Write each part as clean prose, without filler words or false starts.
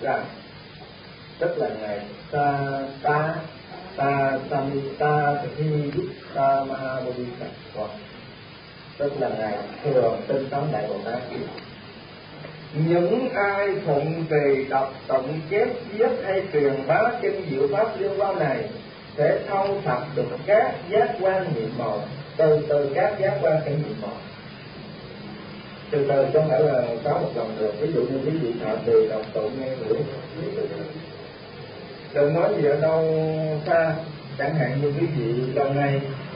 rằng tức là ngày ta samita thi ta mahabodhisattva, tức là ngày thường tinh tấn đại Bồ Tát. Những ai phụng trì đọc tụng chép viết hay truyền bá kinh diệu pháp liên quan này sẽ thâu thập được các giác quan nhiệm màu, từ các giác quan cái nhiệm màu. Từ không phải là có một lần được. Ví dụ như quý vị thọ trì đọc tụng nghe hiểu, đừng nói gì ở đâu xa. Chẳng hạn như quý vị lần này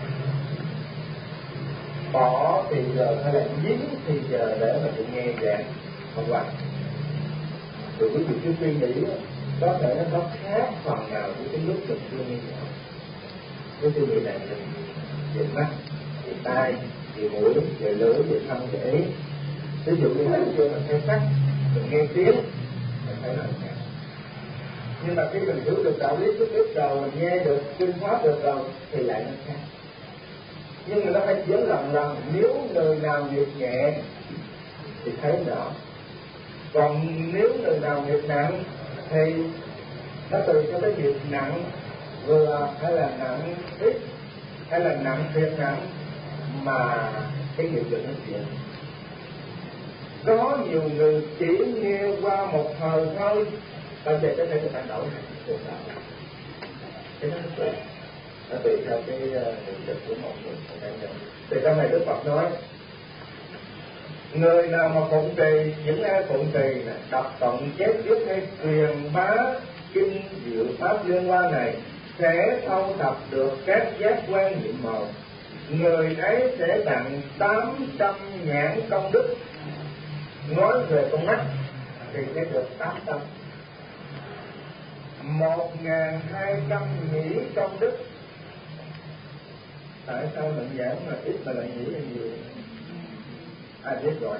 bỏ thì giờ hay là dính thì giờ để mà chịu nghe giảng học hoài, rồi quý vị cứ suy nghĩ có thể nó khác phần nào của cái lúc mình chưa nghe giảng. Cái suy nghĩ này về mắt, về tai, về mũi, về lưỡi, về thân, về ý. Ví dụ như thấy chưa mình thấy sắc, mình nghe tiếng, mình thấy lời nhạc. Nhưng mà khi mình hiểu được đạo lý trước biết rồi, mình nghe được kinh pháp được rồi thì lại nó khác. Nhưng mà nó phải nhớ rằng nếu người nào nghiệp nhẹ thì thấy rõ, còn nếu người nào nghiệp nặng thì nó tùy theo cái nghiệp nặng vừa hay là nặng ít hay là nặng thiệt nặng mà cái nghiệp được nó chuyển. Có nhiều người chỉ nghe qua một thời thôi, bây giờ có thể người ta đổi được đạo. Thế nó tùy theo cái nghiệp lực của một người. Thì trong này Đức Phật nói, người nào mà phụng trì, những ai phụng trì đọc tụng chép viết hay truyền bá kinh diệu pháp liên quan này sẽ thâu thập được các giác quan nhiệm màu. Người ấy sẽ tặng 800 nhãn công đức. Nói về con mắt thì sẽ được 800, 1.200 nhĩ công đức. Tại sao mình giảng mà ít mà lại nhĩ là nhiều? Ai biết rồi?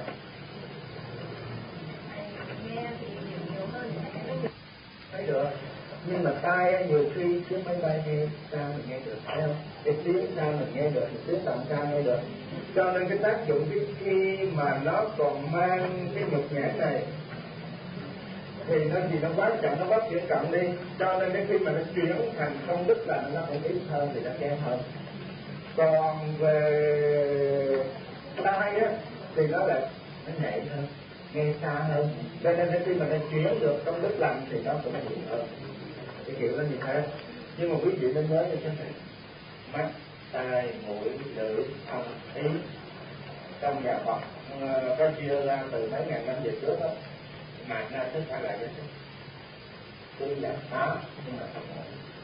Thấy được. Nhưng mà tai nhiều khi chứ máy bay nghe sao mình nghe được, phải không? Cái tiếng sao mình nghe được, cái tiếng tầm sao nghe được. Cho nên cái tác dụng cái khi mà nó còn mang cái nhục nhãn này thì nó gì nó quá chậm, nó quá chuyển chậm đi. Cho nên cái khi mà nó chuyển thành công đức là nó cũng ít hơn thì nó kém hơn. Còn về tai á thì nó lại nó nhạy hơn, nghe xa hơn. Cho nên khi mà nó chuyển được công đức lành thì nó cũng nhiều hơn. Cái kiểu nó như thế. Nhưng mà quý vị nên nhớ như thế này: mắt, tai, mũi, lưỡi, thân, ý trong nhà Phật có chia ra từ mấy ngàn năm về trước đó, mà ra tất cả lại cái cứ là phá nhưng mà không ngộ.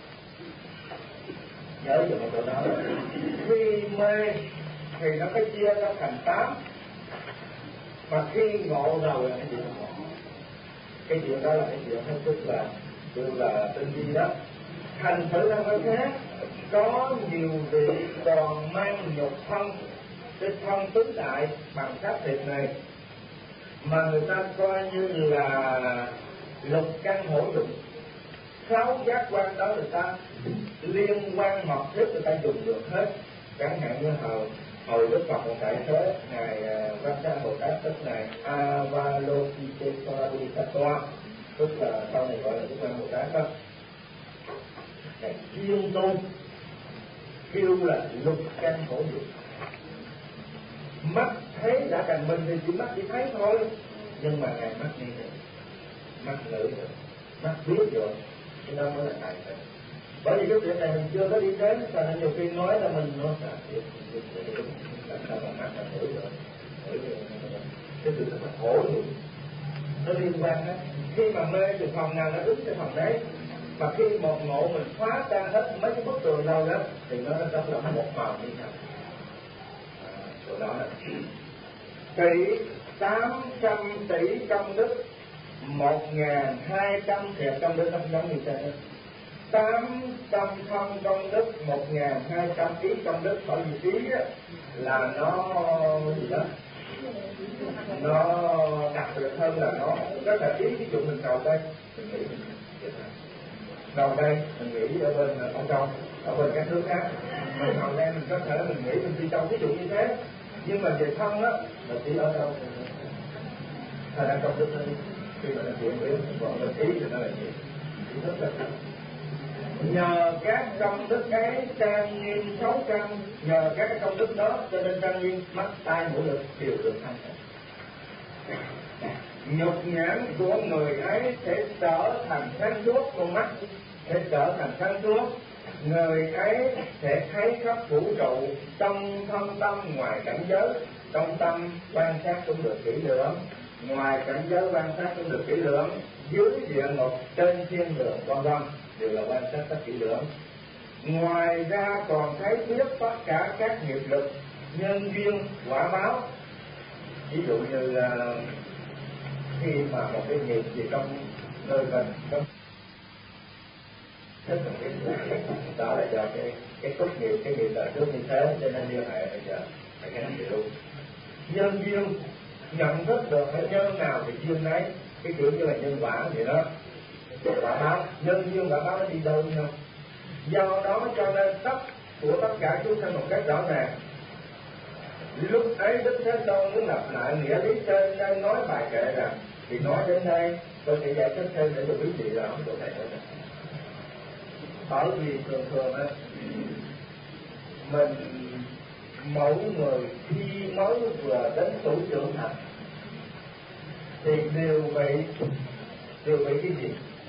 Nhớ về một chỗ đó là khi mê thì nó phải chia ra thành 8, mà khi ngộ rồi là cái chuyện ngộ. Cái chuyện đó là cái chuyện hết sức là tinh vi đó. Thành thử ra nói khác, có nhiều vị còn mang nhục thân, cái thân tứ đại bằng xác thịt này mà người ta coi như là lục căn hữu dụng. 6 giác quan đó người ta liên quan mật thiết người ta dùng được hết. Chẳng hạn như hồi Đức Phật một đại thế ngài Văn Sa Bồ Tát, tức ngài Avalokitesvara Bodhisattva, tức là sau này gọi là Đức Văn Bồ Tát đó, ngài chuyên tu kêu là lục căn hữu dụng. Mắt thấy đã thành mình thì chỉ mắt chỉ thấy thôi, nhưng mà ngài mắt nghe được, mắt ngửi được, mắt biết được, cái đó mới là tài tình. Bởi vì cái chuyện này mình chưa có đi đến, cho nên nhiều khi nói là mình nó sẽ đúng, làm sao mà mắt là ngửi được, cái sự thật là khổ luôn, nó liên quan hết. Khi mà mê thì phòng nào nó đứng cái phòng đấy, mà khi một ngộ mình phá tan hết mấy cái bức tường đâu đó thì nó rất là một màu như nhau. Chỗ đó là tỷ 800 tỷ công đức, 1.200 thiệt công đức, không giống như thế. 800 thân công đức, 1.200 ý công đức. Bởi vì ý là nó gì đó, nó đặc biệt hơn là nó rất là ý. Ví dụ mình cầu đây, mình nghĩ cầu đây, mình nghĩ ở bên ở trong, ở bên các nước khác. Mình cầu đây mình có thể mình nghĩ mình đi trong, ví dụ như thế. Nhưng mà về thân á, là chỉ ở đâu thành ra công đức lên. khi mà nó chuyển biến, còn mình ý thì nó là gì? Rất là nhờ các công đức ấy trang nghiêm 600, nhờ các cái công đức đó cho nên trang nghiêm mắt tai mũi lưỡi đều được thanh tịnh. Nhục nhãn của người ấy sẽ trở thành sáng suốt, con mắt sẽ trở thành sáng suốt, người ấy sẽ thấy khắp vũ trụ, trong thâm tâm ngoài cảnh giới, trong tâm quan sát cũng được kỹ lưỡng, ngoài cảnh giới quan sát cũng được kỹ lưỡng, dưới địa ngục trên thiên đường vân vân đều là quan sát rất kỹ lưỡng. Ngoài ra còn thấy biết tất cả các nghiệp lực, nhân duyên, quả báo. Ví dụ như khi mà một cái nghiệp gì trong nơi mình trong rất là biết đó là do cái tốt nghiệp, cái nghiệp đời trước như thế, cho nên liên hệ bây giờ phải cái này luôn. Nhân duyên nhận thức được cái nhân nào thì duyên ấy, cái kiểu như là nhân quả vậy đó. Quả báo, nhân duyên quả báo nó đi đâu nhau. Do đó cho nên của tất cả chúng sanh một cách rõ ràng. Lúc ấy Đức Thế Tôn muốn lặp lại nghĩa lý trên đang nói bài kệ rằng, thì nói đến đây tôi sẽ giải thích thêm để cho quý vị rõ chỗ này nữa. Bởi vì thường á, mình mỗi người khi mới vừa đến tuổi trưởng thành thì đều bị cái gì?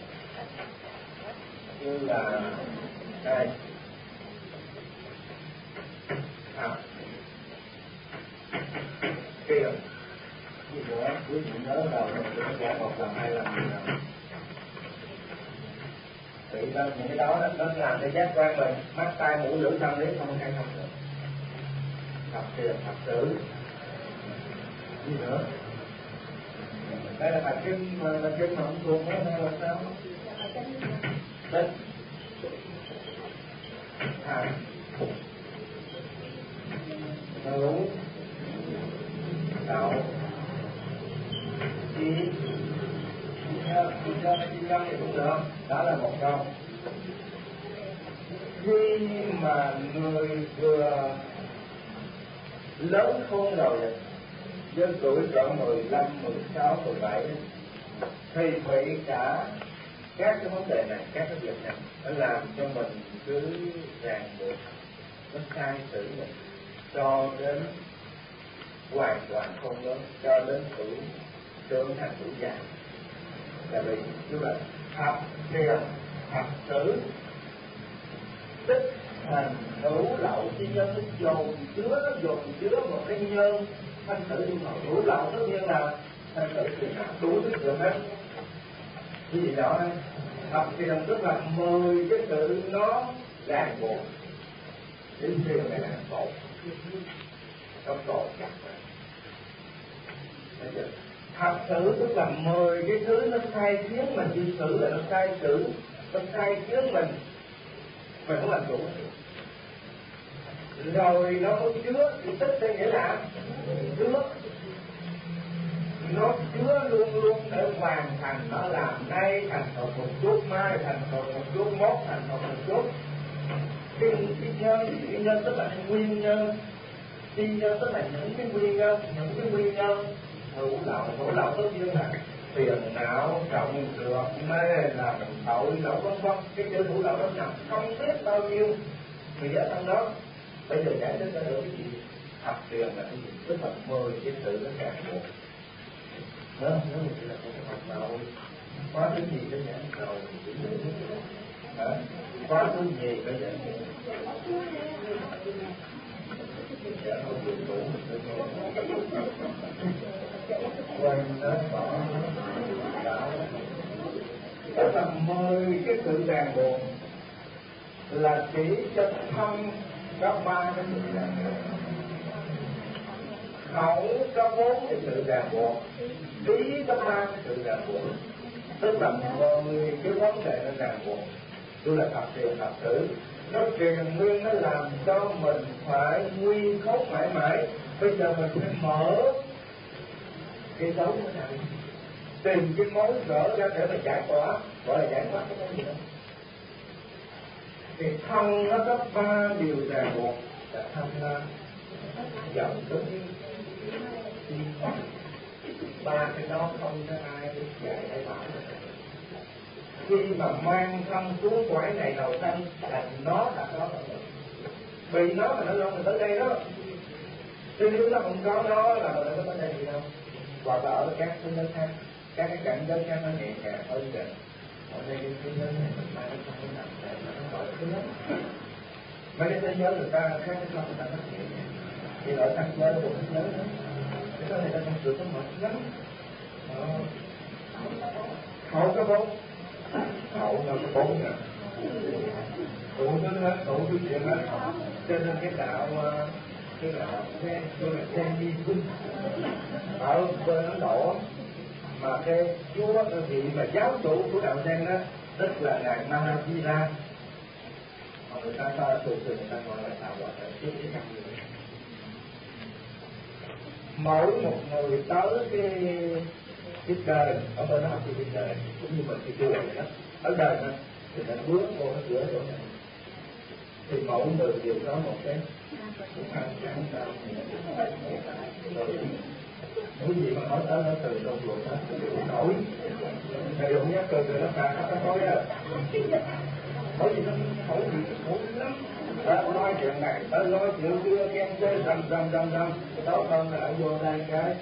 Như là đây kia gì nữa, quý vị nhớ đầu mình sẽ qua một lần hai lần gì nào thì những cái đó nó làm cho giác quan mình mắt tai mũi lưỡi thân đấy không hay không được. Thập thiền thập tử gì nữa, đây là bài kinh mà ông thuộc đó hay là sao? Đấy hữu đạo trí cho thì cũng được, đó là một câu. Khi mà người vừa lớn khôn rồi với tuổi cỡ 15, 16, 17 thì bị cả các cái vấn đề này, các cái việc này nó làm cho mình cứ ràng buộc, nó sai xử mình cho đến hoàn toàn không lớn, cho đến tuổi trưởng thành tuổi già. Là vì như vậy thập thiền thập tử tích thành hữu lậu chi nhân, dồn chứa một cái nhân thanh tử như màu hữu lậu, tất nhiên là thanh tử thì đủ thức được hết. Cái gì đó thập thiền tức là 10 cái sự nó ràng buộc. Đến thiền này là cột, nó cột chặt rồi. Thập tử tức là 10 cái thứ nó sai khiến mình đi xử, là nó sai xử, nó sai khiến mình không làm chủ. Rồi nó có chứa, thì tích đây nghĩa là chứa, nó chứa luôn luôn để hoàn thành, nó làm nay thành một chút, mai thành một chút, mốt thành một chút. Cái nhân tức là nguyên nhân, nguyên nhân tức là những cái nguyên nhân hữu lậu tất nhiên là phiền não, trọng trược, mê, làm tội lỗi vân vân. Cái chữ hữu lậu đó nằm không biết bao nhiêu nghĩa trong đó. Bây giờ giải thích ra được cái gì? Thập thiền là cái gì? Tức là 10 cái sự nó ràng buộc. Đó, nếu mình chỉ là một cái học đạo, có thứ gì cái giảng đầu thì chỉ được. Có thứ gì cái giảng quên nó bỏ đạo. Tức là 10 cái sự ràng buộc là chỉ cho thân có 3 cái sự ràng buộc, khẩu có 4 cái sự ràng buộc, ý có 3 cái sự ràng buộc. Tức là 10 cái vấn đề nó ràng buộc. Tôi là thập thiền thập tử, nó truyền nguyên, nó làm cho mình phải nguyên khóc mãi mãi. Bây giờ mình phải mở cái dấu của này, tìm cái mối gỡ ra để mà giải tỏa, gọi là giải thoát cái mối gì đó. Thì thân nó có 3 điều ràng buộc, là tham lam, giận, tức, ba cái đó không có ai dạy ai bảo. Khi mà mang thân xuống cõi này đầu thân là nó đã có rồi, vì nó mà nó lo mình tới đây đó. Chứ nếu nó không có nó là mình đâu có vấn đề gì đâu. Hoặc là ở các thế giới khác, các cái cảnh giới khác nó nhẹ nhàng hơn kìa. Ở đây cái thế giới này mình mang cái thân nó nặng để mà nó gọi thứ nhất. Mấy cái thế giới người ta khác cái thân người ta rất nhẹ nhàng. Thì ở thân giới của thế giới đó, cái thân này ta không được có mọi thứ lắm. Hậu có bốn, hậu là có bốn nè, đủ thứ hết, đủ thứ chuyện hết. Cho nên cái đạo Zen đi cung ở bên Ấn Độ mà cái chúa cái vị mà giáo chủ của đạo Zen đó, tức là ngài Mahajira, mà người ta thường người ta gọi là đạo gọi là triết lý năng lượng. Mỗi một người tới cái đời ở bên đó học cái đời cũng như mình cái chùa vậy đó, ở đời đó thì nó bước vô cái cửa chỗ này thì mỗi người đều có một cái hàng chẳng sao những gì mà nói tới nó từ trong ruột đó nổi thầy cũng nhắc từ nó cả nó nói á, bởi vì nó khổ lắm. Nói chuyện này tới nói chuyện kia khen chơi rầm tốt hơn là ở vô đây cái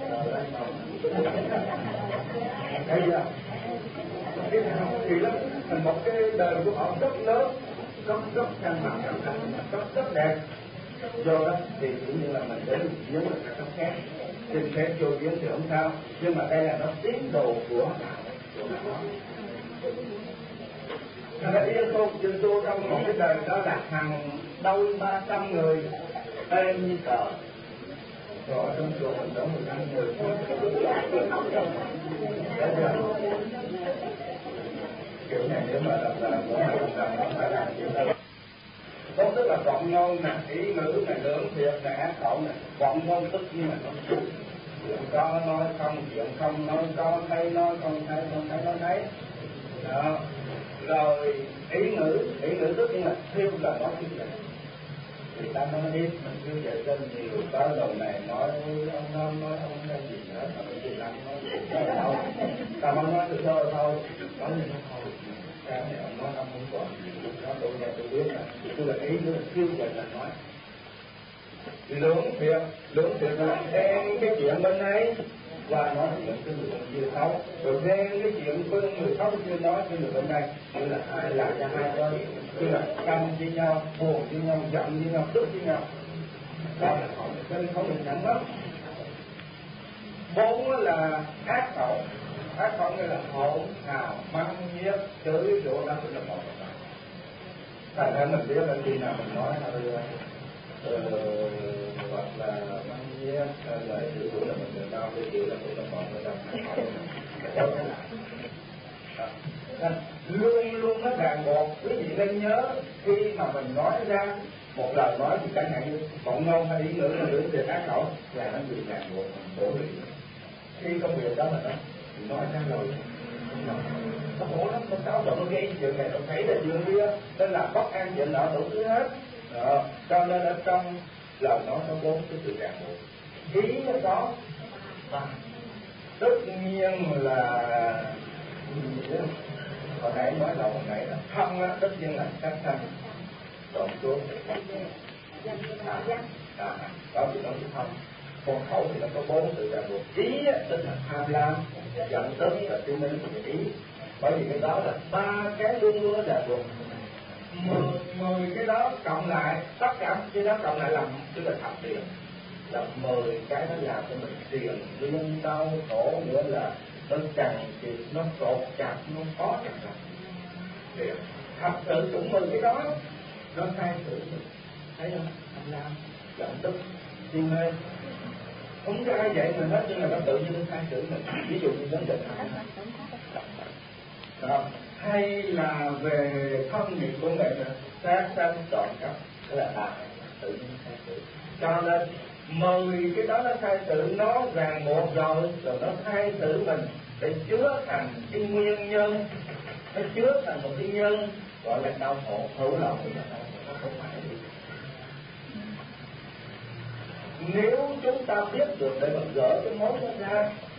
thấy chưa? Cái nào thì lắm, một cái đời của họ rất lớn, rất căng bằng, rất đẹp. Do đó thì cũng như là mình đến với một cái cấp khác, xin phép vô viếng thì không sao, nhưng mà đây là nó tiến đồ của đạo. Nó yên không chừng tu trong một cái đời đó là hàng đôi 300 người êm như cờ. Rồi trong chùa mình có 15 người thôi. Kiểu này nếu mà làm mỗi ngày nó phải làm kiểu đó. Tốt tức là vọng ngôn nè, ý ngữ nè, lưỡng thiệt nè, ác khẩu nè. Vọng ngôn tức như là con chuyện có nói không, chuyện không nói có, thấy nói không thấy nói thấy. Đó. Rồi ý ngữ tức như là thiêu là nói như vậy. Thì ta nói biết mình cứ dạy dân nhiều tới đầu này nói ông nói ông cái gì nữa mà cái gì lắm nói gì đâu. Ta nói từ thôi nói như nó thôi. Cái này ông nói ông không còn nó tôi nghe tôi biết là tôi là ý nữa là kêu gọi là nói. Lưỡng thiệt là đem cái chuyện bên ấy và nói chuyện cái người bên kia xấu, rồi đem cái chuyện bên người xấu chưa nói cái người bên đây, như là hai làm cho hai bên, như là căm với nhau, buồn với nhau, giận với nhau, tức với nhau. Đó là không được nhận hết. Bốn là ác khẩu nghĩa là hỗn hào, mắng nhiếc, chửi rủa, đó cũng là một. Thành ra mình biết là khi nào mình nói hơi hoặc là mắng nhiếc hay là chửi rủa là mình được đau, cái chửi là cũng là một cái luôn nó ràng buộc. Quý vị nên nhớ khi mà mình nói ra một lời nói thì chẳng hạn như vọng ngôn hay ý ngữ là lưỡng thiệt ác khẩu là nó bị ràng buộc bổ luyện. Khi công việc đó là nó thì nói ra rồi nó khổ lắm, nó xáo trộn, nó gây chuyện này nó thấy là chuyện kia, nên là bất an chuyện nọ đủ thứ hết. Cho nên ở trong lời nói có bốn cái sự ràng buộc. Ý nó có tất nhiên là hồi nãy nói là hồi nãy là thân á, tất nhiên là sát sanh, trộm cướp, đó thì nó chỉ thân. Còn khẩu thì nó có bốn sự ràng buộc. Ý tức là tham lam, giận tức là tiêu minh của ý. Bởi vì cái đó là ba cái luôn luôn ràng buộc. 10 cái đó cộng lại, tất cả cái đó cộng lại làm tức là thập tiền. Là 10 cái nó làm cho mình tiền liên đau khổ, nữa là nó chằng chịt, nó cột chặt, nó khó chặt rồi. Thật sự cũng 10 cái đó nó sai sự mình, thấy không? Tham lam, giận tức, si mê, không có ai dạy mình hết, nhưng mà nó tự nhiên nó sai sự mình. Ví dụ như vấn đề đó. Hay là về thân nghiệp của mình, sát sanh trộm cắp, đó là tự nhiên sai sự. Cho nên 10 cái đó nó sai sự, nó ràng buộc rồi nó sai sự mình để chứa thành cái nguyên nhân, nó chứa thành một cái nhân gọi là đau khổ, hữu lậu thì là đau khổ, nó không phải gì. Nếu chúng ta biết được để mà gỡ cái mối đó ra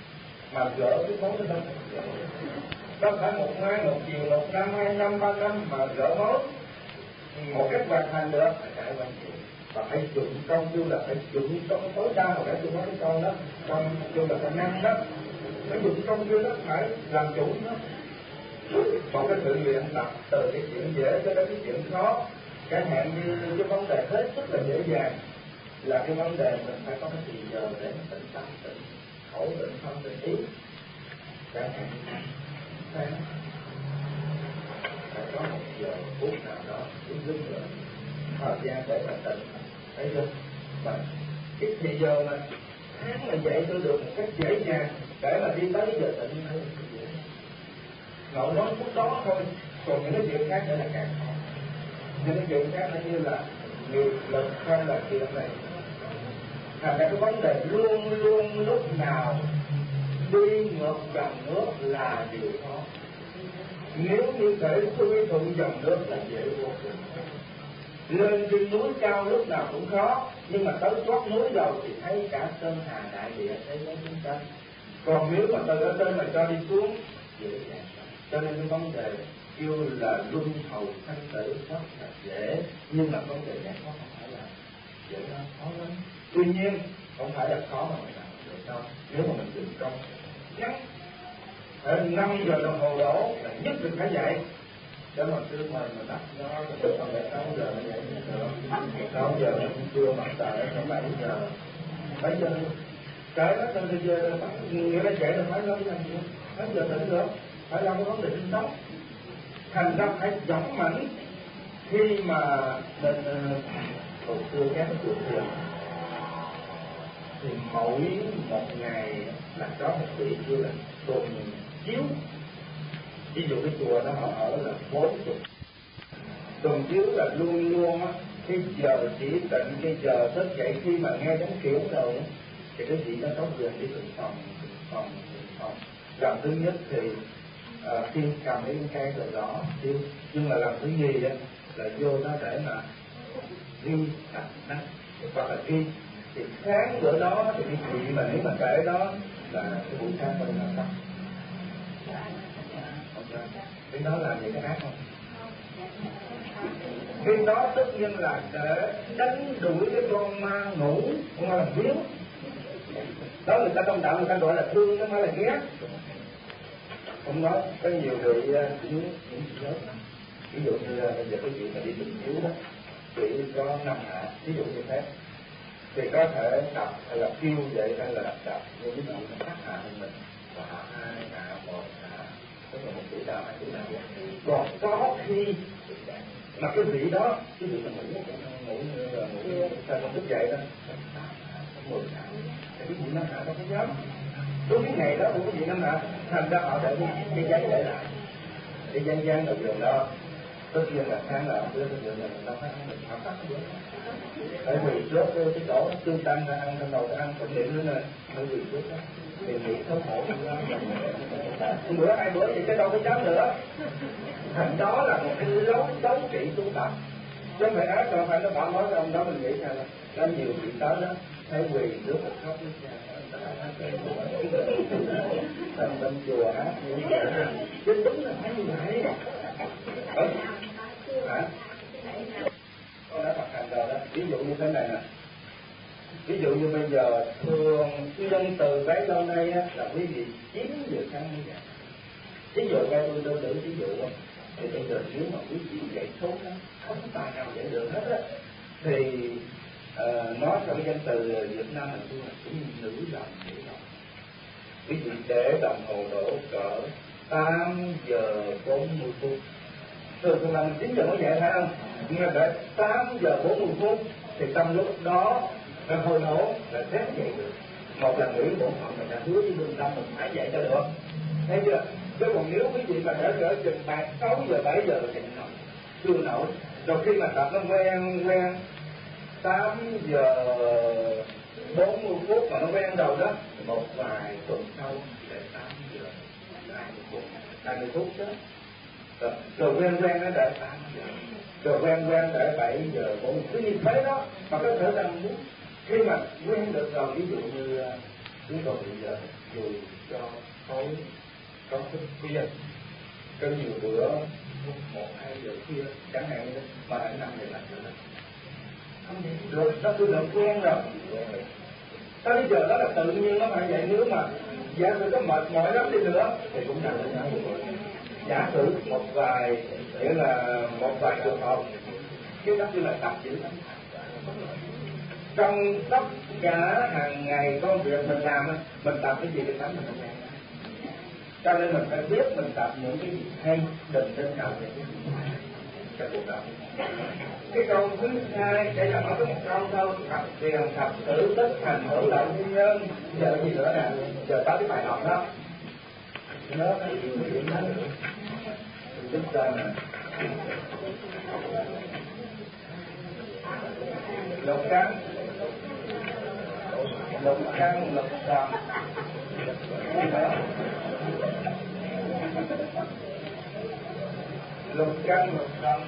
mà gỡ cái mối đó không phải một ngày, một chiều, một năm, 2 năm, 3 năm mà gỡ mối một cách hoàn thành được phải trải qua nhiều và phải dụng công, như là phải dụng công tối đa. Hồi nãy tôi nói cái câu đó trong như là cái năng đó, phải dụng công như đó, phải làm chủ nó. Một cái sự luyện tập từ cái chuyện dễ cho đến cái chuyện khó, chẳng hạn như cái vấn đề hết sức là dễ dàng là cái vấn đề mình phải có cái thời giờ để tĩnh tâm, tĩnh khẩu, tĩnh thân, tĩnh ý. Chẳng hạn phải có một giờ phút nào đó đứng rồi thời gian để mà tĩnh, thấy chưa? Và cái thời giờ mà tháng mà dạy tôi được một cách dễ dàng để mà đi tới giờ tĩnh hay là dễ ngồi nói phút đó thôi, còn những cái chuyện khác nữa là càng khó. Những cái chuyện khác như là nghiệp lực hay là chuyện này, thành ra cái vấn đề luôn luôn lúc nào đi ngược dòng nước là điều khó. Nếu như thể xuôi thuận dòng nước là dễ vô cùng. Lên trên núi cao lúc nào cũng khó, nhưng mà tới chót núi rồi thì thấy cả sơn hà đại địa, thấy mấy chúng ta. Còn nếu mà từ ở trên mà cho đi xuống dễ dàng. Cho nên cái vấn đề kêu là luân hồi sanh tử rất là dễ, nhưng mà vấn đề giải thoát không phải là dễ đâu, khó lắm. Tuy nhiên không phải là khó mà mình làm được đâu. Nếu mà mình dùng công nhắc 5 giờ đồng hồ đổ là nhất định phải dậy. Để mà cứ mời mà bắt nó từ còn lại 6 giờ nó dậy được. 6 giờ nó cũng chưa mặt trời nó 7 giờ. 7 giờ cái nó trên thế giới nó bắt nghĩa là chạy là phải lo cái làm gì? 8 giờ tỉnh được, phải lo cái vấn đề sinh sống. Thành ra phải dũng mãnh khi mà bên hồi xưa các cái chùa thiền thì mỗi một ngày là có một vị kêu là tuần chiếu. Ví dụ cái chùa đó họ ở là 40. Tuần chiếu là luôn luôn á, cái giờ chỉ định, cái giờ thức dậy khi mà nghe đến kiểu rồi thì cái vị đó có quyền đi từng phòng. Lần thứ nhất thì khi cầm cái cây rồi đó chiếu, nhưng mà lần thứ nhì á là vô đó để mà ghi nặng hoặc là ghi thì sáng bữa đó thì cái vị mà nếu mà kể đó là cái buổi sáng mình là xong. Cái đó là những cái ác không? Cái đó tất nhiên là để đánh đuổi cái con ma ngủ, con ma làm biếng. Đó người ta trong đạo người ta gọi là thương, nó mới là ghét. Không nói có nhiều người cũng lớn. Ví dụ như bây giờ cái chuyện mà đi từng chiếu đó, chỉ có 5 hạ, ví dụ như thế thì có thể đọc hay là kêu vậy hay là đọc như cái chuyện nó khác hạ hơn mình, và hạ 2, hạ 1, hạ tức là 1 tuổi đạo, 2 tuổi đạo. Còn có khi mà cái vị đó, cái vị mà ngủ như là ngủ sao không thức dậy đó, 10 hạ, cái vị nó hạ đâu có dám. Đúng cái ngày đó của cái vị nó hạ, thành ra họ để cái giấy để lại, cái giấy dán ở giường đó. Tất nhiên là sáng là bữa cái giường này mình đâu phải ăn mình không tắt cái bữa. Bởi vì trước cái chỗ tương tăng ra ăn, trong đầu ta ăn cũng điểm nữa nè, bởi vì trước đó thì nghĩ xấu hổ lắm. Bữa 2 bữa thì cái đâu có dám nữa. Thành đó là một cái lối chống trị tu tập. Chứ không phải ác đâu, phải nó bảo nói với ông đó mình nghĩ rằng là có nhiều vị tới đó thấy quỳ nước một khóc với cha thành bên chùa ác như vậy chứ đúng là thấy như vậy. Hả? Con đã tập hành rồi đó. Ví dụ như thế này nè, ví dụ như bây giờ thường nhân từ bấy lâu nay á, là quý vị 9 giờ sáng như vậy. Ví dụ ngay tôi đơn cử ví dụ thì bây giờ nếu mà quý vị dạy sớm đó, không tài nào dạy được hết á, thì nói theo cái danh từ Việt Nam mình tôi là cũng nữ đồng. Quý vị để đồng hồ đổ cỡ 8 giờ 40 phút. Thường là 9 giờ mới dậy phải không? Nhưng mà để 8 giờ 40 phút thì trong lúc đó cái hồi nổ là xét dậy được. Một là ngữ bổn phận mình đã hứa với lương tâm mình phải dậy cho được. Thấy chưa? Chứ còn nếu quý vị mà để cỡ chừng 6 giờ 7 giờ thì nổi, chưa nổi. Rồi khi mà tập nó quen 8 giờ 40 phút mà nó quen rồi đó, một vài tuần sau để 8 giờ 20 phút đó. Rồi quen nó để 8 giờ, rồi quen để 7 giờ 40 phút như thế đó. Mà có thể rằng khi mà quen được rồi, ví dụ như chúng tôi bây giờ dù cho tối có thức khuya, có nhiều bữa 1-2 giờ khuya chẳng hạn như mà anh nằm để làm được không được, nó cứ được quen rồi. Tới bây giờ đó là tự nhiên nó phải vậy. Nếu mà giả sử có mệt mỏi lắm đi nữa thì cũng nằm ở nhà. Giả sử một vài trường hợp cái đó như là tập chữ trong tất cả hàng ngày công việc mình làm, mình tập cái gì để tánh mình làm. Cho nên mình phải biết mình tập những cái gì hay, đừng nên tập những cái gì hay trong cuộc đời. Cái câu thứ hai, đây là nói có một câu thôi: thập thiền thập tử tất thành hữu lợi nguyên nhân. Giờ gì nữa nè, giờ tới cái bài học đó. Nhớ cái chuyện đó giúp cho nè. Lục căn, lục trần, lục trần,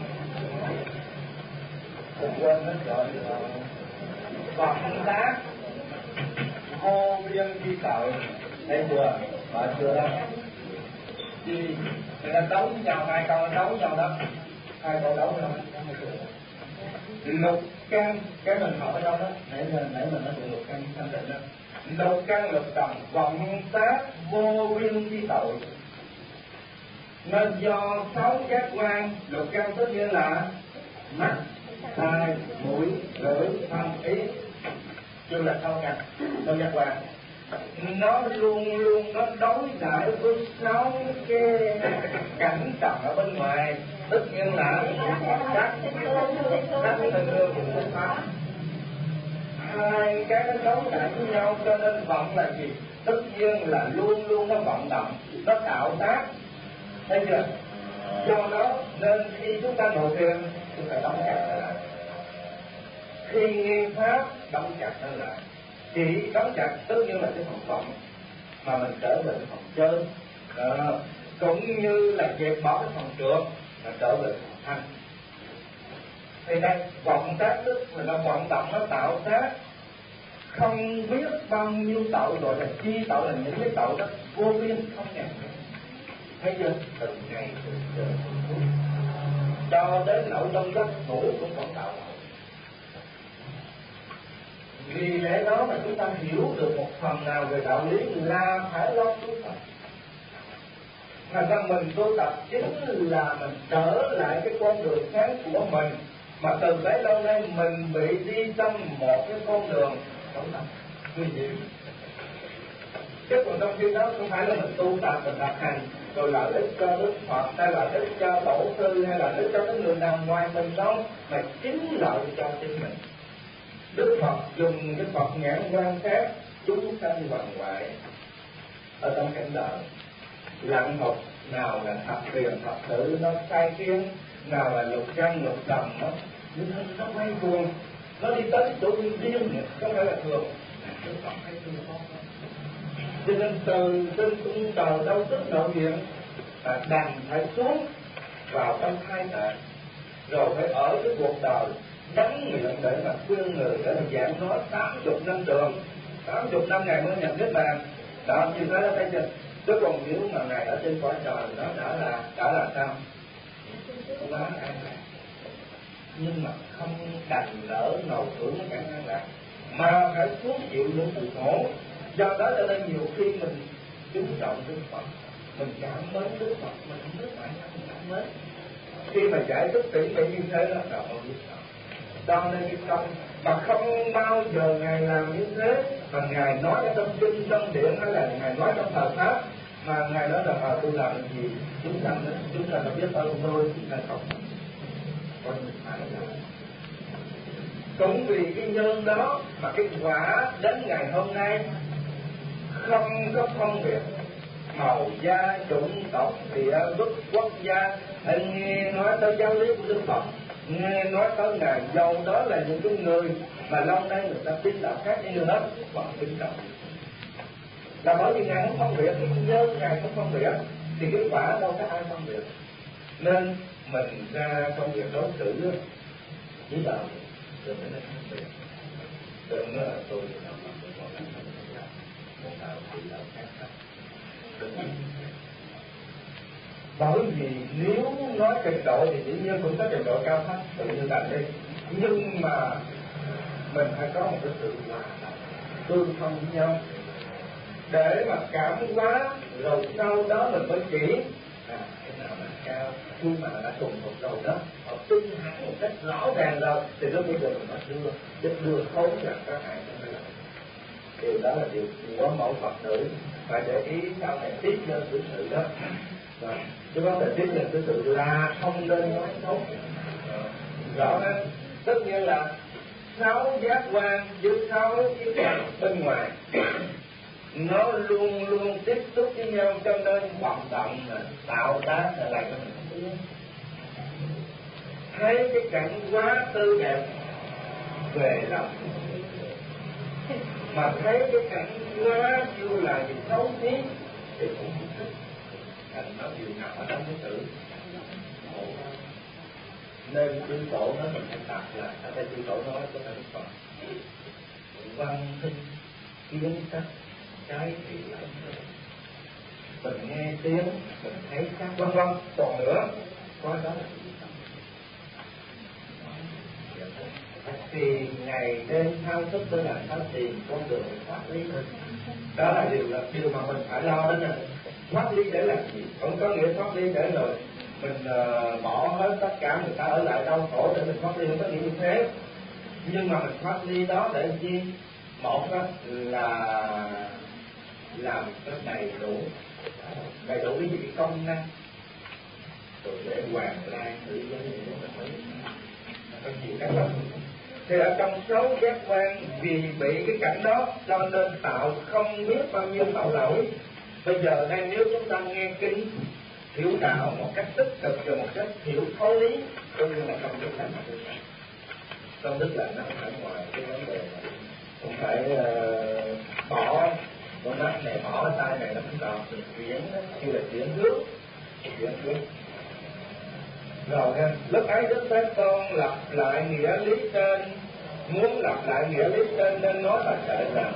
mình quên hết rồi. Vọng tác vô biên chi tội, thấy chưa? Mở chưa đó? Chi người ta đấu với nhau, hai câu đấu với nhau đó, hai câu đấu nhau. Lục căn, cái mình hỏi ở đâu đó, nãy mình nói chuyện lục căn thanh định đó. Lục căn lục trần vọng tác vô biên chi tội. Nên do 6 giác quan, lục căn tất nhiên là mắt, tai, mũi, lưỡi, thân, ý, chứ là 6 căn, 6 giác quan. Nó luôn luôn nó đối đãi với 6 cái cảnh trần ở bên ngoài, tất nhiên là các tình thương của Phật pháp. Hai cái nó đấu đãi với nhau, cho nên vọng là gì? Tất nhiên là luôn luôn nó vọng động, nó tạo tác. Thấy chưa? Do đó nên khi chúng ta ngồi thiền, chúng ta đóng chặt lại. Khi nghe pháp, đóng chặt nó lại. Chỉ đóng chặt tất nhiên là cái phòng vọng, mà mình trở về phòng chơi. Cũng như là dẹp bỏ cái phòng trượt mà trở về phòng thanh. Thì đây vọng tác tức là nó vọng động, nó tạo tác không biết bao nhiêu tội, gọi là chi tội, là những cái tội đó vô biên không ngàn. Thấy chưa? Từ ngày từ giờ cho đến nỗi trong giấc ngủ cũng còn tạo tội. Vì lẽ đó mà chúng ta hiểu được một phần nào về đạo lý là phải lo tu tập. Thành ra mình tu tập chính là mình trở lại cái con đường sáng của mình, mà từ bấy lâu nay mình bị đi trong một cái con đường không tập nguy hiểm. Chứ còn trong khi đó không phải là mình tu tập, mình tập hành rồi lợi ích cho Đức Phật, hay là lợi ích cho tổ sư, hay là lợi ích cho cái người nào ngoài mình đâu, mà chính lợi cho chính mình. Đức Phật dùng cái Phật nhãn quan sát chúng sanh bằng ngoại ở trong cảnh đời, lặng học nào là thập thiền thập tử nó sai kiến, nào là lục căn lục trần nó quay cuồng, nó đi tới chỗ riêng, không phải là thường. Đức Phật hay thường không? Cho nên từ trên cung trời đâu tức nội diện đành phải xuống vào trong thai tạng, rồi phải ở cái cuộc đời đắng miệng để mà khuyên người, để mà giảng nói 80 năm trường, 80 năm ngày mới nhập niết bàn. Đó, như thế đó, thấy chưa? Chứ còn nếu mà ngày ở trên cõi trời đó đã là sao? Quá an lạc. Nhưng mà không đành lỡ ngồi hưởng cái an lạc, mà phải xuống chịu những sự khổ. Do đó cho nên nhiều khi mình kính trọng Đức Phật, mình cảm mến Đức Phật, mình không biết phải mình cảm mến. Khi mà giải thích tỉ mỉ như thế đó là không biết sao. Cho nên cái công mà không bao giờ Ngài làm như thế, mà Ngài nói ở trong kinh, trong điển, hay là Ngài nói trong thời pháp, mà Ngài nói là tôi làm cái gì chúng ta là biết ơn tôi, là không có những phải làm. Cũng vì cái nhân đó mà cái quả đến ngày hôm nay không có phân biệt màu da, chủng tộc, địa vực, quốc gia. Anh nghe nói tới giáo lý của Đức Phật, nghe nói tới Ngài, dầu đó là những cái người mà lâu nay người ta tin đạo khác như nữa, vẫn tin đạo. Là bởi vì Ngài không phân biệt, cái nhân Ngài không phân biệt, thì cái quả đâu có ai phân biệt. Nên mình ra công việc đối xử với đạo, đừng có phân biệt, đừng có là tôi một đạo thì đạo khác khác. Bởi vì nếu nói trình độ thì dĩ nhiên cũng có trình độ cao thấp tự như là đây, nhưng mà mình phải có một cái sự hòa tương thông với nhau để mà cảm hóa, rồi sau đó mình mới chỉ cái nào là cao, khi mà đã cùng một đầu đó họ tin hẳn một cách rõ ràng rồi thì lúc bây giờ mình mới đưa khốn là các hại trong đây. Điều đó là điều của mẫu Phật tử phải để ý sau này tiếp nhân xử sự đó. Chứ có thể tiếp nhận cái sự là không nên nói xấu. Rõ đó, tất nhiên là 6 giác quan với 6 cái bên ngoài nó luôn luôn tiếp xúc với nhau, cho nên vận động tạo tác lại cho mình thấy cái cảnh quá tươi đẹp về lòng, mà thấy cái cảnh quá chưa là gì xấu xí thì cũng không thích. Thành nó điều nào ở trong cái sự nên chư tổ nói mình phải tập là ở đây chư tổ nói có thể Phật văn sinh kiến sắc trái thì mình nghe tiếng mình thấy sắc vân vân. Còn nữa có đó là thì ngày đêm thao thức tôi là sao tìm con đường thoát ly. Đó là điều mà mình phải lo đến rồi. Thoát ly để làm gì? Không có nghĩa thoát ly để rồi mình bỏ hết tất cả người ta ở lại đau khổ để mình thoát ly, không có nghĩa như thế. Nhưng mà mình thoát ly đó để chi? Một đó là làm cái đầy đủ cái gì công năng rồi để hoàn lại tự do mình mới có gì các bạn. Thì ở trong 6 giác quan vì bị cái cảnh đó cho nên tạo không biết bao nhiêu tội lỗi. Bây giờ đây nếu chúng ta nghe kinh hiểu đạo một cách tích cực và một cách hiểu thấu lý, coi như là công đức lành. Công đức lành nó ở ngoài cái vấn đề này cũng phải bỏ con mắt này, bỏ tay này, nó không còn chuyển, như là chuyển hướng. Rồi nha, lúc ấy Đức Thế Tôn lặp lại nghĩa lý trên, muốn lặp lại nghĩa lý trên nên nói là kệ rằng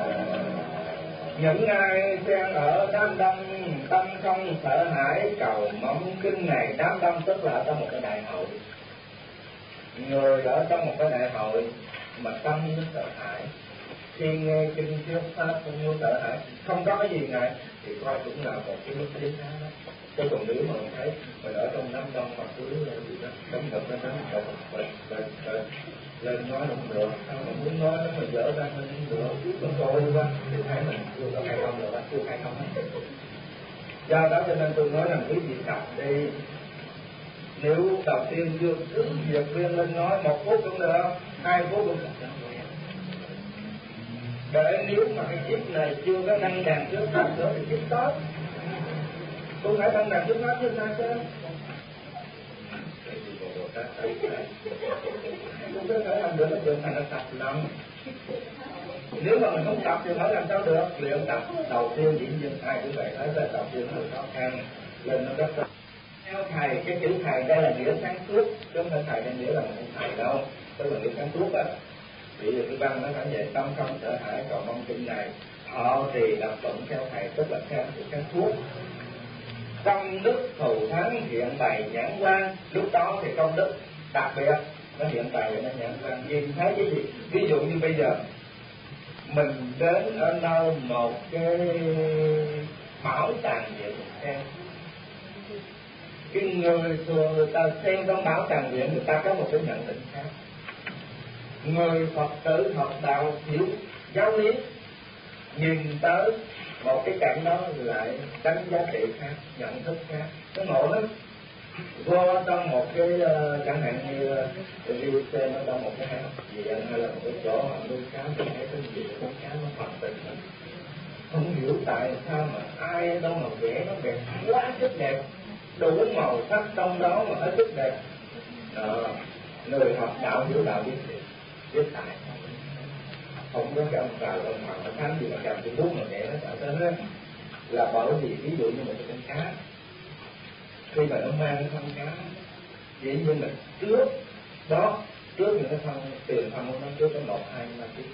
những ai xen ở đám đông tâm không sợ hãi cầu mong kinh này. Đám đông tức là ở trong một cái đại hội, người ở trong một cái đại hội mà tâm nó sợ hãi, khi nghe kinh thuyết pháp không muốn sợ hãi, không có cái gì ngại thì coi cũng là một cái mức tiến hóa đó. Chứ còn nếu mà mình thấy mình ở trong đám đông mà cứ gì đó đấm ngực lên lên nói không được, sao mình muốn nói nó mà dở ra mình không được, nó coi quá thì thấy mình chưa có hay không được, chưa hay không. Do đó cho nên tôi nói rằng quý vị tập đi. Nếu đầu tiên dương cứ việc viên lên nói 1 phút cũng được, 2 phút cũng được. Để nếu mà cái kiếp này chưa có đăng đàn trước pháp nữa thì kiếp tốt cũng phải đăng đàn trước pháp chứ sao chứ. Cũng có thể làm được, nó được thành là tập lòng. Nếu mà mình không tập thì phải làm sao được. Luyện tập đầu tiên dĩ nhiên ai cũng vậy, thấy là đầu tiên nó khó khăn lên nó rất theo thầy. Cái chữ thầy đây là nghĩa sáng suốt, chứ không phải thầy đây nghĩa là một thầy đâu, tức là nghĩa sáng suốt á. Vì cái văn nó phải về tâm không sợ hãi cầu mong kinh này, họ thì đọc tụng theo thầy, tức là theo sự sáng suốt. Công đức thù thắng hiện bày nhãn quan, lúc đó thì công đức đặc biệt nó hiện bày và nó nhãn quan. Nhìn thấy cái gì? Ví dụ như bây giờ mình đến ở đâu một cái bảo tàng viện xem, cái người thường người ta xem trong bảo tàng viện người ta có một cái nhận định khác. Người Phật tử học đạo hiểu giáo lý nhìn tới một cái cảnh đó lại đánh giá trị khác, nhận thức khác, nó ngộ lắm. Vô trong một cái chẳng hạn như đi xem ở trong một cái hang viện hay là một cái chỗ họ nuôi cá, thì thấy cái gì con cá nó hoạt tình lắm. Không hiểu tại sao mà ai ở đâu mà vẽ nó đẹp quá sức đẹp, đủ màu sắc trong đó mà hết sức đẹp. Người học đạo hiểu đạo biết tại không có cái ông trời ông Hoàng ông Thánh gì mà cầm cái bút mà vẽ nó tạo ra hết, là bởi vì ví dụ như một cái con cá, khi mà nó mang cái thân cá, dĩ nhiên là trước đó, trước những cái thân tiền thân của nó trước có 1, 2 năm tiếp,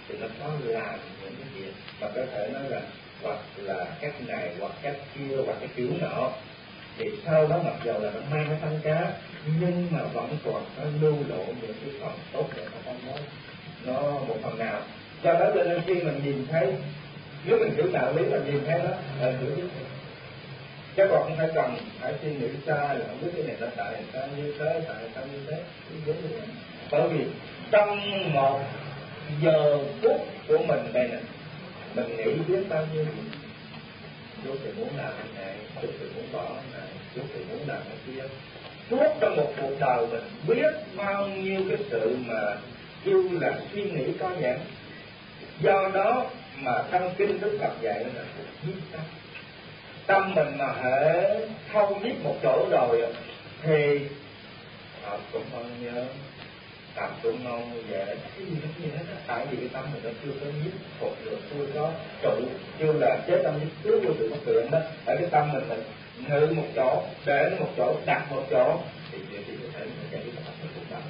thì nó có làm những cái việc mà có thể nói là hoặc là cách này hoặc cách kia hoặc cái kiểu nọ, thì sau đó mặc dù là nó mang cái thân cá nhưng mà vẫn còn nó lưu lộ những cái phần tốt đẹp ở trong đó, nó một phần nào. Do đó cho nên khi mình nhìn thấy, nếu mình hiểu đạo lý mình nhìn thấy nó là hiểu biết, chứ còn không phải cần phải suy nghĩ xa là không biết cái này nó tại sao như thế, tại sao như thế. Bởi vì trong một giờ phút của mình đây nè, mình nghĩ biết bao nhiêu chuyện. Chú thì muốn làm cái này, chú thì muốn bỏ cái này, chú thì muốn làm cái kia. Suốt trong một cuộc đời mình biết bao nhiêu cái sự mà kêu là suy nghĩ có giãn. Do đó mà trong kinh Đức Phật dạy là nhiếp tâm. Tâm mình mà hễ thâu nhiếp một chỗ rồi thì họ cũng không nhớ, tập cũng không dễ, cái gì nó như thế đó. Tại vì cái tâm mình nó chưa có nhiếp phục được, chưa có trụ, chưa là chế tâm nhiếp trước của sự phát triển đó. Tại cái tâm mình ngự một chỗ, để nó một chỗ, đặt một chỗ thì có thể mình giải quyết cái cuộc đời.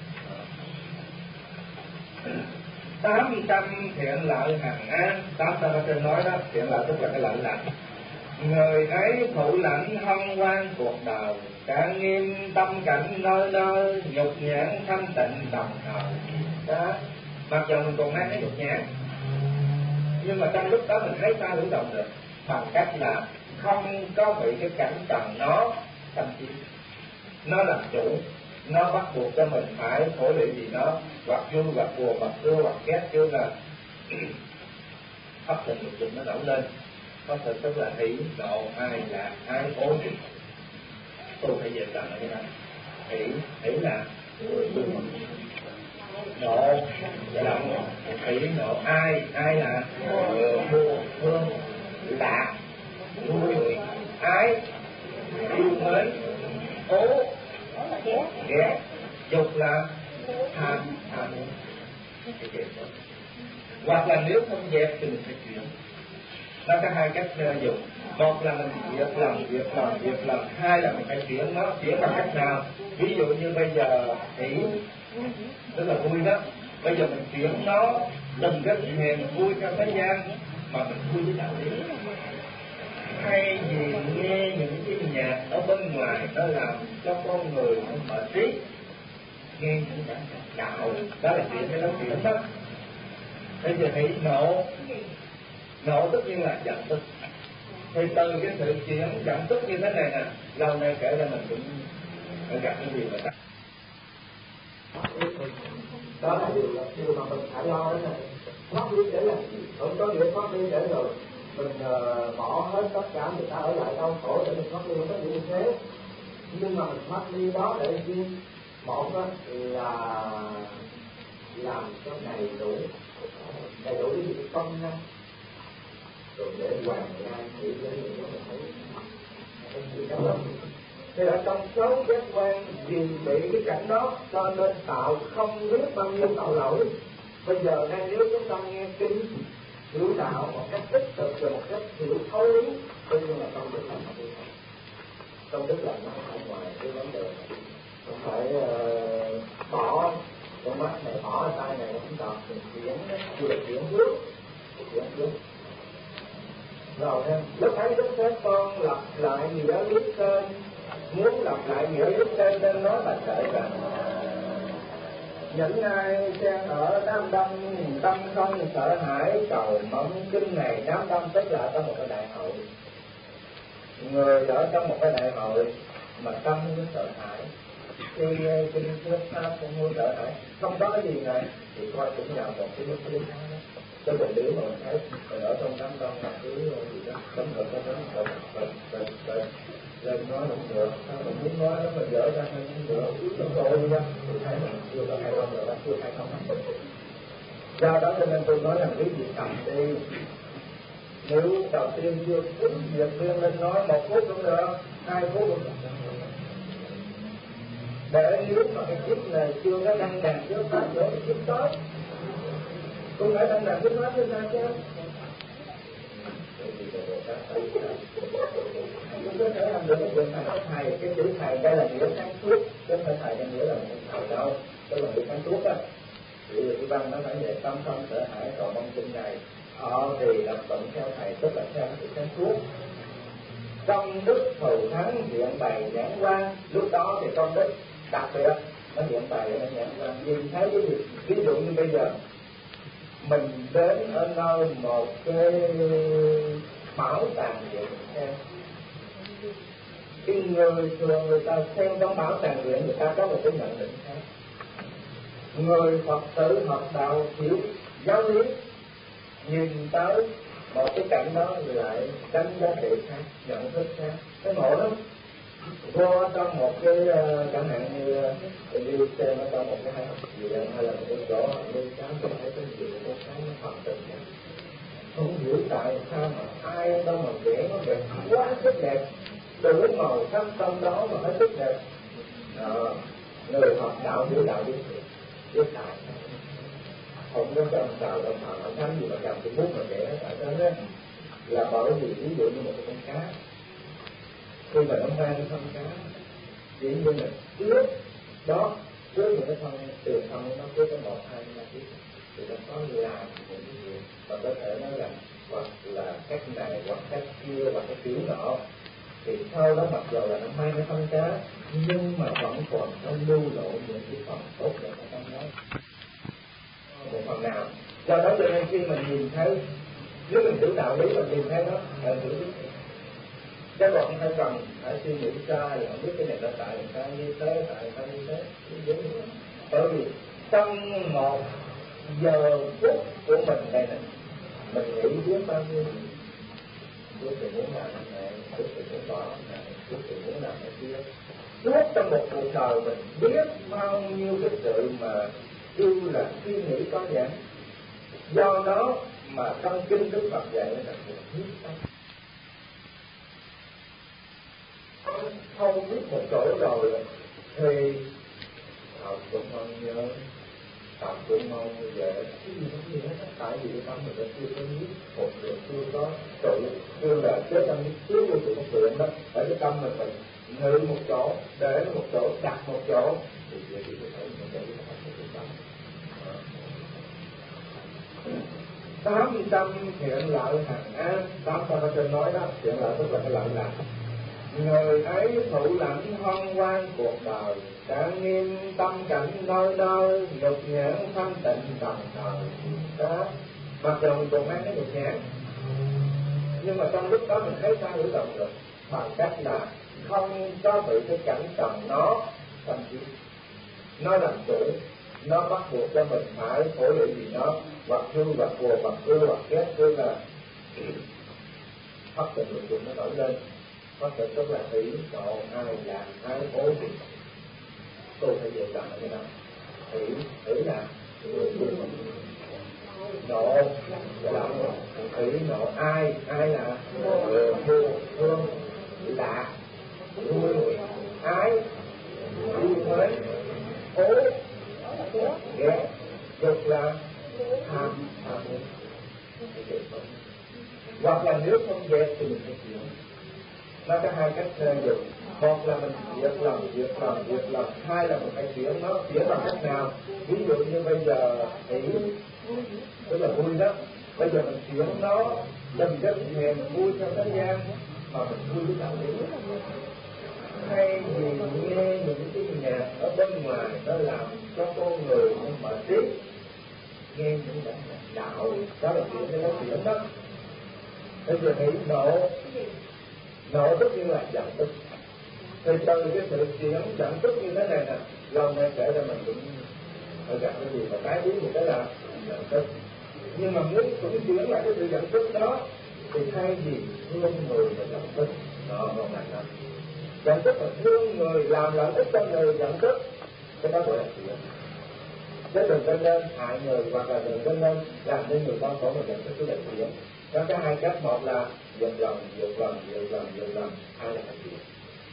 800 thiện lợi hàng an, 800 ở trên nói đó, thiện lợi tức là cái lợi lành. Người ấy thụ lãnh hân hoan cuộc đời, trang nghiêm tâm cảnh nơi nơi, nhục nhãn thanh tịnh đồng thời. Đó, mặc dù mình còn mang cái nhục nhãn, nhưng mà trong lúc đó mình thấy ta hữu động được bằng cách là không có bị cái cảnh trần nó tâm trí, nó làm chủ, nó bắt buộc cho mình phải thổi luyện gì đó, hoặc vui hoặc buồn hoặc ưa hoặc ghét, chứ là hấp tình dục dục nó nổi lên. Có thể tức là hỷ nộ ai là ai ố gì, tôi phải về làm như thế này. Hỷ là nộ lòng, hỷ nộ ai là buồn thương lạc vui ái yêu mến ố ghét, dục là tham muốn. Hoặc là nếu không dẹp thì mình phải chuyển. Nó có hai cách dùng. Một là mình việc làm. Hai là mình phải chuyển nó. Chuyển bằng cách nào? Ví dụ như bây giờ hỷ tức là vui đó, bây giờ mình chuyển nó đừng có hèn vui trong thế gian mà mình vui với đạo lý. Hay vì nghe những cái nhạc ở bên ngoài nó làm cho con người nó mở trí, nghe những bản đạo, đó là chuyện cái đó chuyển đó. Bây giờ hãy nộ tất nhiên là giận tức. Thì từ cái sự chuyển giận tức như thế này nè, lâu nay kể ra mình cũng phải gặp cái gì mà ta. Đó là điều mà mình phải lo đó này. Thoát ly để làm gì? Không có nghĩa thoát ly để rồi mình bỏ hết tất cả người ta ở lại đau khổ để mình thoát ly, không có nghĩa như thế. Nhưng mà mình thoát ly đó để gì? Một là làm cho đầy đủ cái gì công năng, rồi để hoàn ra chỉ với những cái mình thấy. Thì ở trong số giác quan vì bị cái cảnh đó cho nên tạo không biết bao nhiêu tội lỗi. Bây giờ đang nếu chúng ta nghe kinh hiểu đạo một cách tích cực và một cách hiểu thấu lý, tất nhiên là không được làm không được. Không tức là nó phải ngoài cái vấn đề này. Không phải bỏ con mắt này, bỏ tay này, không còn mình chuyển bước. Rồi lúc ấy Đức Thế Tôn lặp lại nghĩa lý trên, muốn lặp lại nghĩa lý trên nên nói là kể rằng những ai đang ở đám đông tâm không sợ hãi cầu mong kinh này. Đám đông tức là trong một cái đại hội, người ở trong một cái đại hội mà tâm không sợ hãi, khi kinh thuyết pháp không muốn sợ hãi, không có gì này thì coi cũng vào một cái mức lý đó. Cho mình nếu mà mình thấy mình ở trong đám đông mà cứ gì đó cấm rồi cho nó rồi nói không được, mình muốn nói nó mình dở ra không được, nó rồi đi đó thì thấy mình chưa có hay không rồi, chưa hay không. Do đó cho nên tôi nói là quý vị cầm đi. Nếu đầu tiên chưa phút việc tiên lên nói 1 phút cũng được, 2 phút cũng được. Để nếu mà cái kiếp này chưa có đăng đàn chưa pháp nữa thì kiếp tới cũng phải đăng đàn trước pháp chứ sao chứ. Chúng có thể làm được cái việc này thầy, cái chữ thầy đây là nghĩa sáng suốt, chứ không phải thầy đang nghĩa là thầy đâu, đó là nghĩa sáng suốt á. thì cái văn nó phải về tâm không sợ hãi cầu mong sinh này. Họ thì lập tụng theo thầy, tức là theo sự sáng suốt. Công đức thù thắng hiện bày nhãn quan, lúc đó thì công đức đặc biệt nó hiện bày ở nhãn quan. Nhìn thấy cái gì, ví dụ như bây giờ mình đến ở nơi một cái bảo tàng viện xem, cái người thường người ta xem trong bảo tàng viện, người ta có một cái nhận định khác. Người Phật tử học đạo hiểu giáo lý nhìn tới một cái cảnh đó lại đánh giá trị khác, nhận thức khác, cái ngộ lắm. Vô trong một cái chẳng hạn như đi xem ở trong một cái học viện hay là một cái chỗ nuôi cá, mình thấy cái gì của con cá nó hoàn tình, không hiểu tại sao mà ai đâu mà vẽ nó đẹp quá rất đẹp, đủ màu sắc trong đó mà nó rất đẹp. Người học đạo hiểu đạo biết tại không có trong tàu đồng thờ ở thánh gì mà cầm cái bút mà vẽ tại đó đó là bởi vì ví dụ như một con cá, khi mà nó mang cái thân cá, chỉ như là trước đó trước những cái thân tiền thân nó cứ có 1, 2, 3 tiếng thì nó có làm những cái gì và có thể nói là hoặc là cách này hoặc cách kia hoặc cái kiểu nọ, thì sau đó mặc dù là nó mang cái thân cá nhưng mà vẫn còn nó lưu lộ những cái phần tốt đẹp ở trong đó một phần nào. Do đó cho nên khi mình nhìn thấy, nếu mình hiểu đạo lý mình nhìn thấy nó là hiểu biết, các bạn không phải cần phải suy nghĩ sai là không biết cái này là tại người ta như thế, tại người ta như thế. Bởi vì trong một giờ phút của mình đây này, mình nghĩ biết bao nhiêu, tôi thì muốn làm này, tôi thì muốn bỏ này, tôi thì muốn làm cái kia. Suốt trong một cuộc đời mình biết bao nhiêu cái sự mà yêu là suy nghĩ có giảng. Do đó mà trong kinh Đức Phật dạy là biết tâm. Không biết một chỗ rồi thì học cũng mong nhớ, học cũng mong về cái gì cũng như thế. Tại vì cái tâm mình đã chưa có biết, một người chưa có tự chưa là chết tâm chưa vô sự một chuyện đó. Tại cái tâm mình ngự một chỗ, để một chỗ, đặt một chỗ thì chỉ có thể mình để nó thành một tâm. 800 thiện lợi hàng an, 800 ở trên nói đó, thiện lợi tức là cái lợi lạc. Người ấy thụ lãnh hân hoan cuộc đời, trang nghiêm tâm cảnh nơi nơi, nhục nhãn thanh tịnh đồng thời. Đó, mặc dù mình còn mang cái nhục nhãn, nhưng mà trong lúc đó mình thấy sao hiểu động lực bằng cách là không có bị cái cảnh trần nó thậm chí nó làm chủ, nó bắt buộc cho mình phải khổ luyện gì nó, hoặc thương hoặc buồn hoặc ưa hoặc ghét, tức là phát tình lực nó nổi lên. Có thể tức là hỷ nộ ai làm ai hối gì, tôi phải dễ dàng như đó. Hỷ là nộ là hỷ nộ ai là thương lạ vui ái vui mới hối ghét dục là tham hoặc là nếu không ghét thì mình phải chịu. Nó có hai cách dùng, một là mình diệt lòng, hai là mình phải chuyển nó, chuyển bằng cách nào? Ví dụ như bây giờ hỷ tức là vui đó, bây giờ mình chuyển nó đừng có thèm vui trong thế gian mà mình vui với đạo lý. Hay vì nghe những cái nhạc ở bên ngoài nó làm cho con người mà tiếc, nghe những bản nhạc đạo đó là chuyện cái chuyện đó. Bây giờ hỷ nộ tức như là giận tức, thì từ cái sự chuyển giận tức như thế này nè, lâu nay kể ra mình cũng phải gặp cái gì mà tái biến một cái là giận tức. Nhưng mà muốn cũng chuyển lại cái sự giận tức đó thì thay vì thương người mà giận tức, nó không phải đó. Giận tức là thương người, làm lợi ích cho người giận tức, cái đó gọi là chuyển. Chứ đừng có nên hại người hoặc là đừng có nên làm cho người ta khổ mà giận tức, cái là chuyển. Có cái hai cách, một là dược lòng, hai là hành chuyển.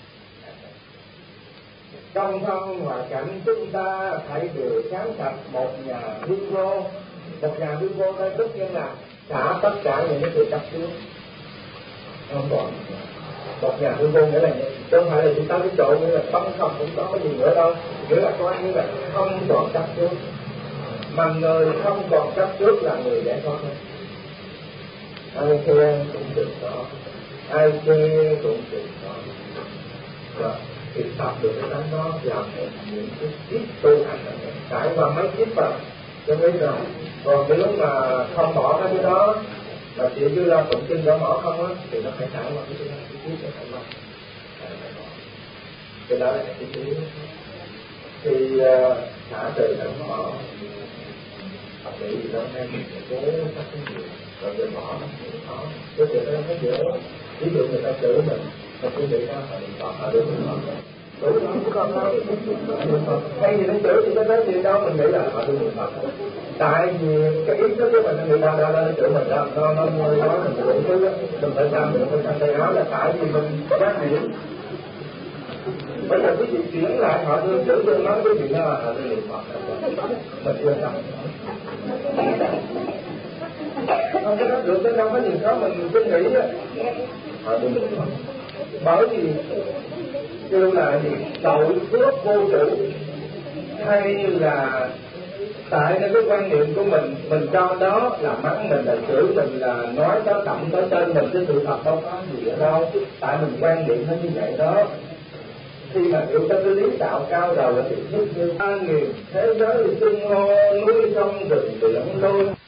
Trong thân và cảnh chúng ta hãy đều sáng sạch một nhà hư vô. Một nhà hư vô đây tất nhiên là xả tất cả những cái sự tập trung không còn. Một nhà hư vô nghĩa là không phải là chúng ta cái chỗ nghĩa là tâm không cũng có cái gì nữa đâu, nghĩa là coi như là không còn tập trung. mà người không còn chấp trước là người giải thoát hết. Ai khen cũng được đó, ai chê cũng được đó. Thì tập được cái đó làm những cái kiếp tu hành này, trải qua mấy kiếp rồi cho biết rồi. Còn nếu mà không bỏ cái đó mà chỉ như là tụng kinh đó bỏ không á thì nó phải trải qua cái kiếp để phải bỏ. Cái đó là cái thứ thì xả trừ nó bỏ bởi vì nó hay cố các cái gì rồi để bỏ nó cũng khó. Cái chuyện đó nó dễ. Ví dụ người ta chửi mình cũng bị ra họ bị tọt họ được mình đúng không? Hay gì nó chửi thì nó nói gì đâu mình nghĩ là họ được mình thật. Tại vì cái ý thức của mình người ta nó chửi mình đó, nó nói mình đủ thứ đó, mình phải làm được mình thành tay áo là tại vì mình quan điểm. Bây giờ cái chuyện chuyển lại họ thương chửi tôi nói cái chuyện đó là họ được Phật mình yên tâm. Không có nói được cái đâu có gì đó mình cứ nghĩ á họ được Phật. Bởi vì kêu là gì tội phước vô chủ hay là tại cái quan niệm của mình cho đó là mắng mình là chửi mình là nói tới tậm tới tên mình, cái sự thật đâu có gì ở đâu, tại mình quan niệm nó như vậy đó. Khi mà hiểu tới cái lý đạo cao rồi thì nhất như ba nghìn thế giới xưng hô núi sông rừng biển đôi